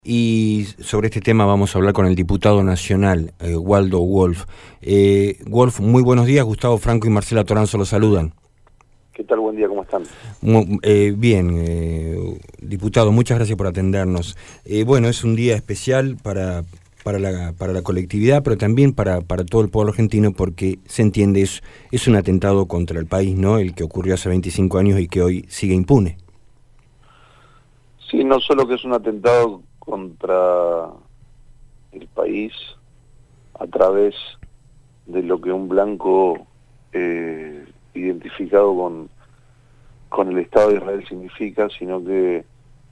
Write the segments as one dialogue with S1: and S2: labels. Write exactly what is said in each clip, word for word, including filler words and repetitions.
S1: Y sobre este tema vamos a hablar con el diputado nacional, eh, Waldo Wolf. Eh, Wolf, muy buenos días. Gustavo Franco y Marcela Toranzo los saludan.
S2: ¿Qué tal? Buen día, ¿cómo están?
S1: Muy, eh, bien, eh, diputado, muchas gracias por atendernos. Eh, bueno, es un día especial para, para, la, para la colectividad, pero también para, para todo el pueblo argentino, porque se entiende, es, es un atentado contra el país, ¿no? El que ocurrió hace veinticinco años y que hoy sigue impune.
S2: Sí, no solo que es un atentado contra el país a través de lo que un blanco eh, identificado con, con el Estado de Israel significa, sino que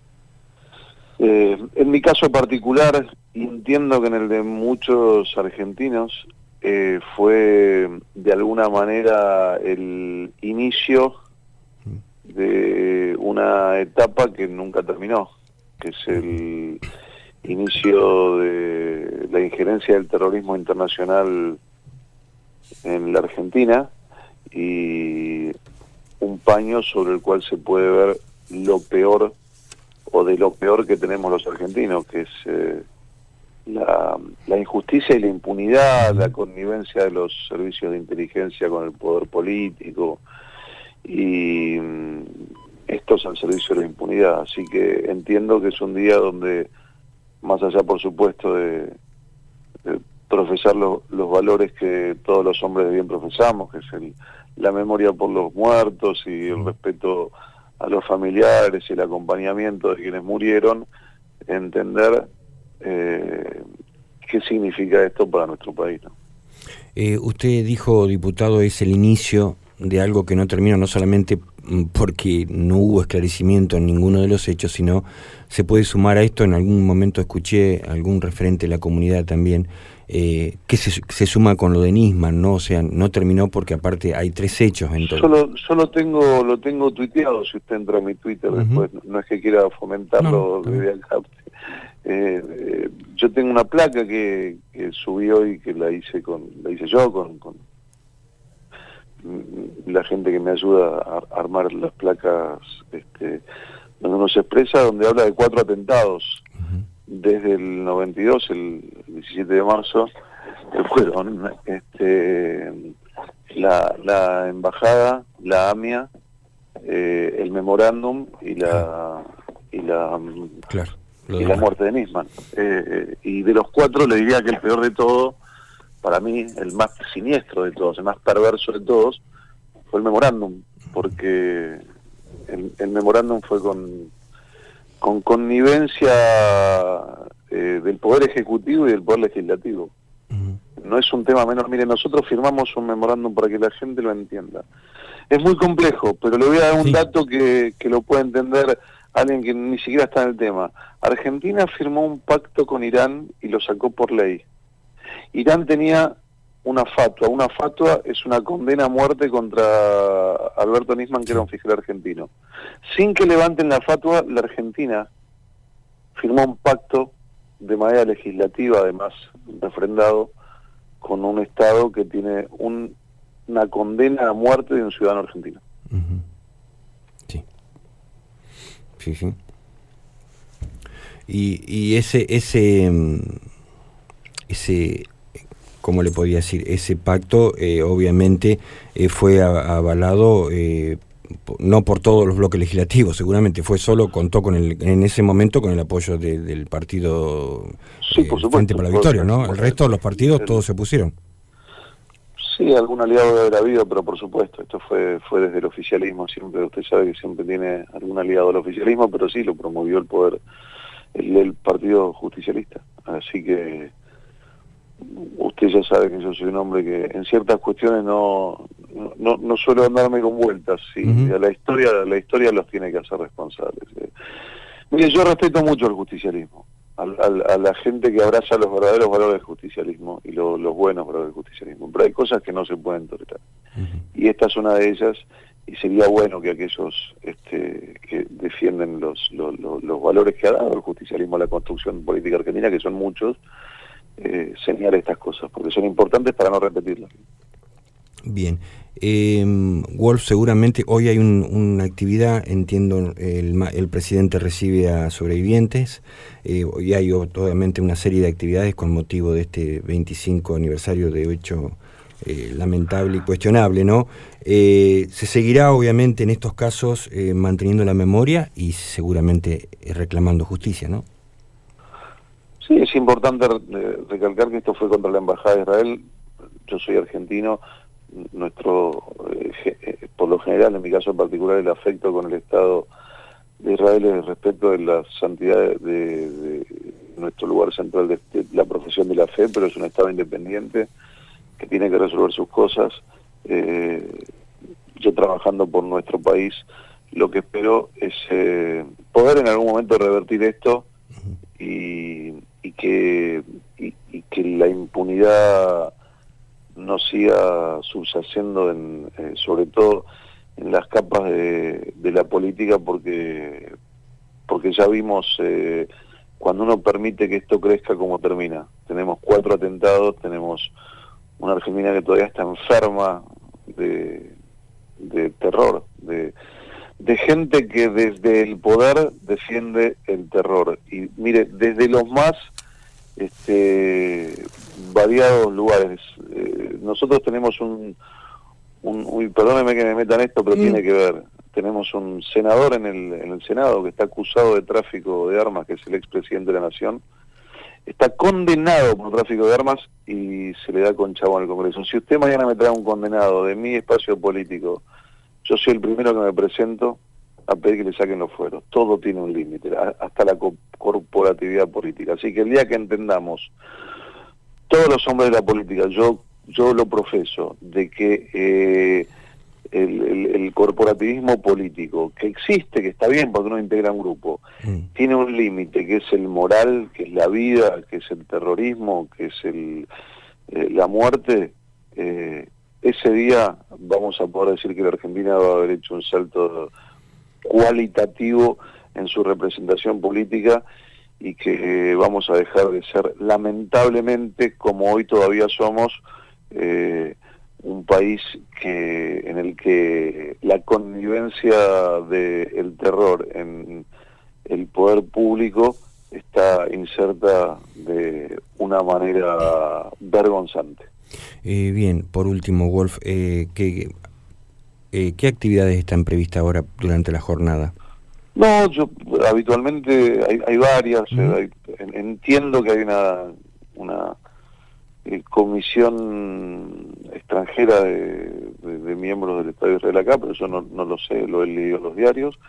S2: eh, en mi caso particular, y entiendo que en el de muchos argentinos, eh, fue de alguna manera el inicio de una etapa que nunca terminó, que es el inicio de la injerencia del terrorismo internacional en la Argentina y un paño sobre el cual se puede ver lo peor o de lo peor que tenemos los argentinos, que es eh, la, la injusticia y la impunidad, la connivencia de los servicios de inteligencia con el poder político y estos al servicio de la impunidad. Así que entiendo que es un día donde, más allá por supuesto de, de profesar lo, los valores que todos los hombres de bien profesamos, que es el, la memoria por los muertos y el respeto a los familiares y el acompañamiento de quienes murieron, entender eh, qué significa esto para nuestro país, ¿no?
S1: Eh, usted dijo, diputado, es el inicio de algo que no termina, no solamente porque no hubo esclarecimiento en ninguno de los hechos, sino se puede sumar a esto. En algún momento escuché a algún referente de la comunidad también, eh, que se, se suma con lo de Nisman, ¿no? O sea, no terminó porque aparte hay tres hechos en todo.
S2: Solo, solo tengo, lo tengo tuiteado, si usted entra a mi Twitter uh-huh. después, no es que quiera fomentarlo no, desde acá. Eh, eh, yo tengo una placa que, que subí hoy, que la hice con, la hice yo con, con la gente que me ayuda a armar las placas, este, donde uno se expresa, donde habla de cuatro atentados uh-huh. desde el noventa y dos, el diecisiete de marzo, que fueron este, la, la embajada, la AMIA, eh, el memorándum y la y la
S1: claro,
S2: y la muerte de Nisman. Eh, y de los cuatro le diría que el peor de todo, para mí, el más siniestro de todos, el más perverso de todos, fue el memorándum, porque el, el memorándum fue con, con connivencia eh, del Poder Ejecutivo y del Poder Legislativo. Uh-huh. No es un tema menor. Mire, nosotros firmamos un memorándum para que la gente lo entienda. Es muy complejo, pero le voy a dar un sí. dato que, que lo puede entender alguien que ni siquiera está en el tema. Argentina firmó un pacto con Irán y lo sacó por ley. Irán tenía una fatua. Una fatua es una condena a muerte contra Alberto Nisman, que era un fiscal argentino. Sin que levanten la fatua, la Argentina firmó un pacto de manera legislativa, además refrendado, con un Estado que tiene un, una condena a muerte de un ciudadano argentino.
S1: Uh-huh. Sí. Sí, sí. Y, y ese, ese, ese... ¿cómo le podía decir? Ese pacto eh, obviamente eh, fue a, avalado eh, no por todos los bloques legislativos, seguramente fue solo, contó con el, en ese momento con el apoyo de, del partido
S2: sí, por supuesto,
S1: Frente para la Victoria, ¿no? El resto de los partidos todos se pusieron.
S2: Sí, algún aliado debe haber habido, pero por supuesto, esto fue fue desde el oficialismo, siempre, usted sabe que siempre tiene algún aliado del oficialismo, pero sí, lo promovió el poder, el, el partido justicialista, así que usted ya sabe que yo soy un hombre que en ciertas cuestiones no no, no suelo andarme con vueltas, sí, uh-huh. a la historia la historia los tiene que hacer responsables. Eh. Mire, yo respeto mucho al justicialismo, a, a, a la gente que abraza los verdaderos valores del justicialismo y lo, los buenos valores del justicialismo, pero hay cosas que no se pueden tolerar. Uh-huh. Y esta es una de ellas, y sería bueno que aquellos este, que defienden los, los, los, los valores que ha dado el justicialismo a la construcción política argentina, que son muchos, Eh, señale estas cosas, porque son importantes para no repetirlas.
S1: Bien. Eh, Wolf, seguramente hoy hay un, una actividad, entiendo, el, el presidente recibe a sobrevivientes, eh, hoy hay obviamente una serie de actividades con motivo de este veinticinco aniversario de hecho eh, lamentable y cuestionable, ¿no? Eh, se seguirá obviamente en estos casos eh, manteniendo la memoria y seguramente eh, reclamando justicia, ¿no?
S2: Sí, es importante recalcar que esto fue contra la Embajada de Israel. Yo soy argentino, nuestro, eh, por lo general, en mi caso en particular, el afecto con el Estado de Israel es respecto de la santidad de, de, de nuestro lugar central de, de la profesión de la fe, pero es un Estado independiente que tiene que resolver sus cosas. Eh, yo trabajando por nuestro país, lo que espero es eh, poder en algún momento revertir esto y, y, que, y, y que la impunidad no siga subyaciendo en, eh, sobre todo en las capas de, de la política, porque porque ya vimos eh, cuando uno permite que esto crezca como termina. Tenemos cuatro atentados, tenemos una Argentina que todavía está enferma de, de terror, de, de gente que desde el poder defiende el terror. Y mire, desde los más este, variados lugares. Eh, nosotros tenemos un, un uy, perdóneme que me metan esto, pero mm. tiene que ver. Tenemos un senador en el, en el Senado que está acusado de tráfico de armas, que es el expresidente de la Nación. Está condenado por tráfico de armas y se le da con chavo en el Congreso. Si usted mañana me trae un condenado de mi espacio político, yo soy el primero que me presento a pedir que le saquen los fueros. Todo tiene un límite, hasta la co corporatividad política. Así que el día que entendamos, todos los hombres de la política, yo yo lo profeso, de que eh, el, el, el corporativismo político, que existe, que está bien porque uno integra un grupo, mm. tiene un límite, que es el moral, que es la vida, que es el terrorismo, que es el eh, la muerte, eh, ese día vamos a poder decir que la Argentina va a haber hecho un salto cualitativo en su representación política y que vamos a dejar de ser, lamentablemente, como hoy todavía somos, eh, un país que en el que la connivencia del terror en el poder público está inserta de una manera vergonzante.
S1: Eh, bien, por último, Wolf, eh, ¿qué, eh, ¿qué actividades están previstas ahora durante la jornada?
S2: No, yo habitualmente hay, hay varias, mm. eh, hay, entiendo que hay una, una eh, comisión extranjera de, de, de miembros del Estado de Israel acá, pero yo no, no lo sé, lo he leído en los diarios.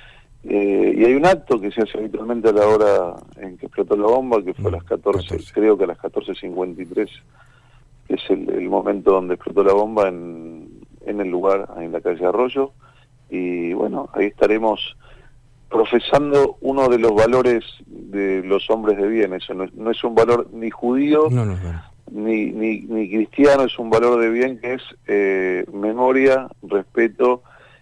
S2: Eh, y hay un acto que se hace habitualmente a la hora en que explotó la bomba, que fue a las catorce, catorce. Creo que a las catorce cincuenta y tres, que es el, el momento donde explotó la bomba en, en el lugar, en la calle Arroyo, y bueno, ahí estaremos profesando uno de los valores de los hombres de bien. Eso no es, no es un valor ni judío, no, no, no. Ni, ni, ni cristiano, es un valor de bien que es eh, memoria, respeto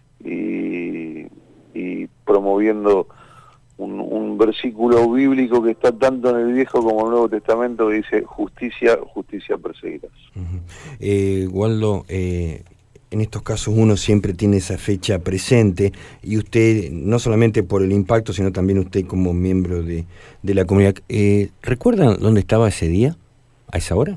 S2: y, y promoviendo un, un versículo bíblico que está tanto en el Viejo como en el Nuevo Testamento, que dice justicia, justicia perseguirás.
S1: Uh-huh. eh, Waldo, eh... en estos casos uno siempre tiene esa fecha presente y usted, no solamente por el impacto, sino también usted como miembro de, de la comunidad, eh, ¿recuerdan dónde estaba ese día, a esa hora?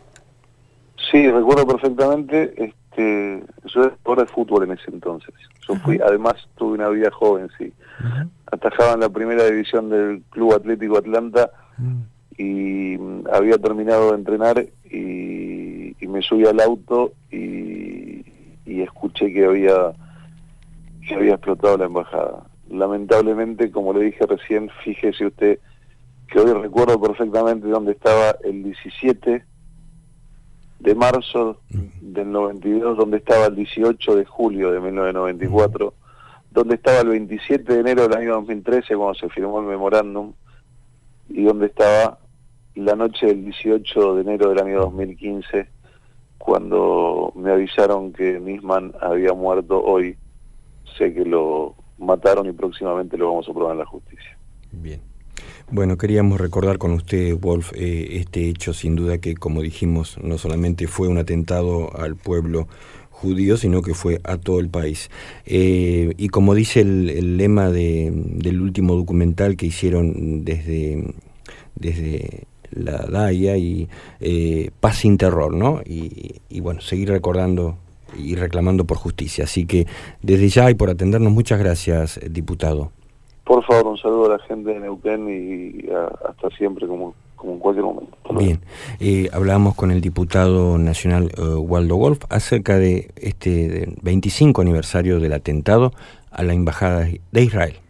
S2: Sí, recuerdo perfectamente. Este, yo era jugador de fútbol en ese entonces. Yo uh-huh. fui, además tuve una vida joven, sí. Uh-huh. Atajaba en la primera división del Club Atlético Atlanta uh-huh. y había terminado de entrenar y, y me subí al auto y y escuché que había que había explotado la embajada. Lamentablemente, como le dije recién, fíjese usted que hoy recuerdo perfectamente dónde estaba el diecisiete de marzo del noventa y dos, dónde estaba el dieciocho de julio de mil novecientos noventa y cuatro, dónde estaba el veintisiete de enero del año dos mil trece cuando se firmó el memorándum, y dónde estaba la noche del dieciocho de enero del año dos mil quince, cuando me avisaron que Nisman había muerto. Hoy sé que lo mataron y próximamente lo vamos a probar en la justicia.
S1: Bien. Bueno, queríamos recordar con usted, Wolf, eh, este hecho, sin duda que, como dijimos, no solamente fue un atentado al pueblo judío, sino que fue a todo el país. Eh, y como dice el, el lema de, del último documental que hicieron desde, desde la D A I A, y eh, paz sin terror, ¿no? Y, y bueno, seguir recordando y reclamando por justicia. Así que desde ya y por atendernos, muchas gracias, diputado.
S2: Por favor, un saludo a la gente de Neuquén y a, hasta siempre, como, como en cualquier momento.
S1: Bien, eh, hablábamos con el diputado nacional uh, Waldo Wolf acerca de este veinticinco aniversario del atentado a la Embajada de Israel.